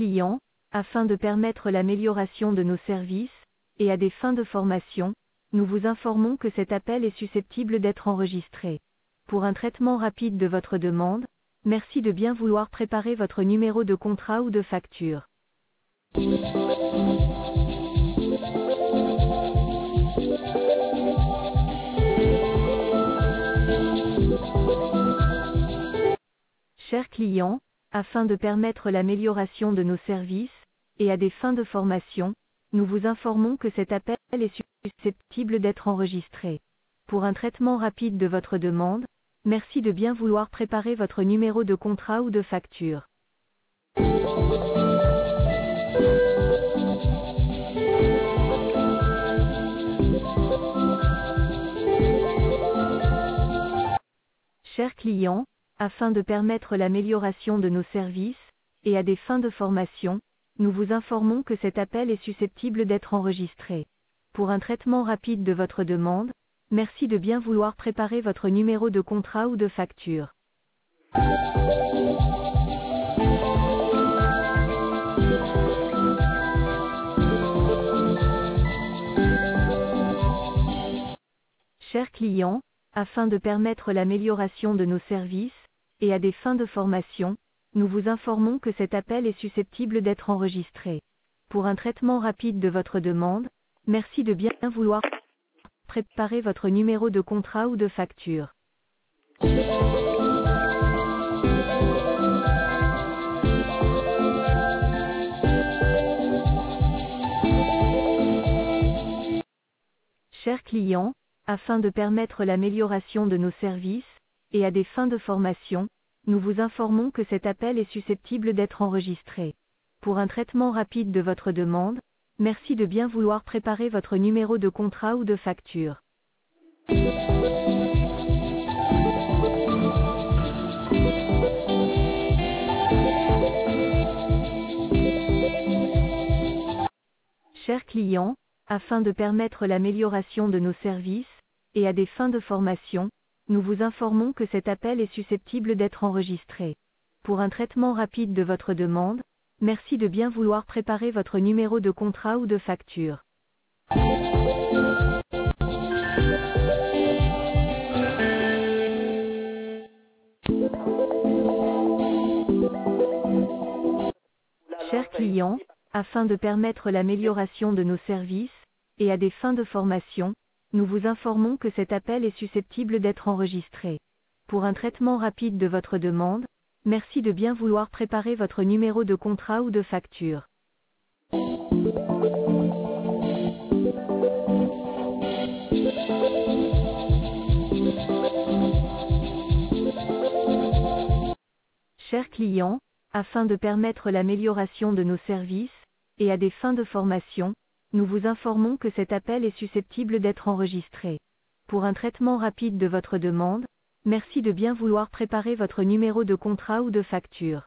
client, afin de permettre l'amélioration de nos services, et à des fins de formation, nous vous informons que cet appel est susceptible d'être enregistré. Pour un traitement rapide de votre demande, merci de bien vouloir préparer votre numéro de contrat ou de facture. Chers clients, afin de permettre l'amélioration de nos services, et à des fins de formation, nous vous informons que cet appel est susceptible d'être enregistré. Pour un traitement rapide de votre demande, merci de bien vouloir préparer votre numéro de contrat ou de facture. Chers clients, afin de permettre l'amélioration de nos services, et à des fins de formation, nous vous informons que cet appel est susceptible d'être enregistré. Pour un traitement rapide de votre demande, merci de bien vouloir préparer votre numéro de contrat ou de facture. Chers clients, afin de permettre l'amélioration de nos services, et à des fins de formation, nous vous informons que cet appel est susceptible d'être enregistré. Pour un traitement rapide de votre demande, merci de bien vouloir préparer votre numéro de contrat ou de facture. Chers clients, afin de permettre l'amélioration de nos services, et à des fins de formation, nous vous informons que cet appel est susceptible d'être enregistré. Pour un traitement rapide de votre demande, merci de bien vouloir préparer votre numéro de contrat ou de facture. Chers clients, afin de permettre l'amélioration de nos services, et à des fins de formation, nous vous informons que cet appel est susceptible d'être enregistré. Pour un traitement rapide de votre demande, merci de bien vouloir préparer votre numéro de contrat ou de facture. Chers clients, afin de permettre l'amélioration de nos services, et à des fins de formation, nous vous informons que cet appel est susceptible d'être enregistré. Pour un traitement rapide de votre demande, merci de bien vouloir préparer votre numéro de contrat ou de facture. Chers clients, afin de permettre l'amélioration de nos services, et à des fins de formation, nous vous informons que cet appel est susceptible d'être enregistré. Pour un traitement rapide de votre demande, merci de bien vouloir préparer votre numéro de contrat ou de facture.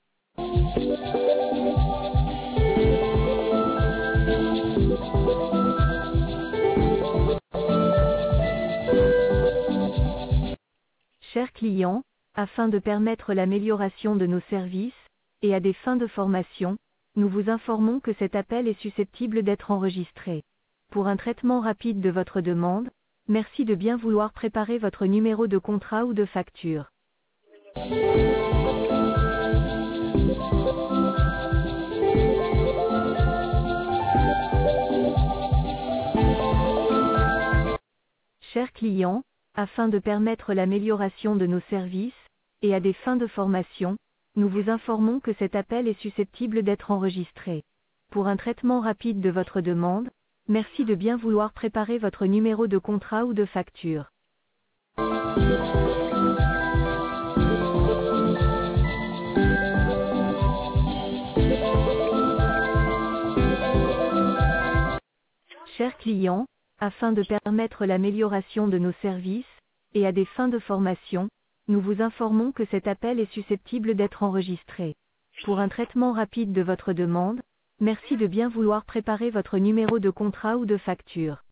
Chers clients, afin de permettre l'amélioration de nos services, et à des fins de formation, nous vous informons que cet appel est susceptible d'être enregistré. Pour un traitement rapide de votre demande, merci de bien vouloir préparer votre numéro de contrat ou de facture. Chers clients, afin de permettre l'amélioration de nos services, et à des fins de formation, nous vous informons que cet appel est susceptible d'être enregistré. Pour un traitement rapide de votre demande, merci de bien vouloir préparer votre numéro de contrat ou de facture. Chers clients, afin de permettre l'amélioration de nos services, et à des fins de formation, nous vous informons que cet appel est susceptible d'être enregistré. Pour un traitement rapide de votre demande, merci de bien vouloir préparer votre numéro de contrat ou de facture.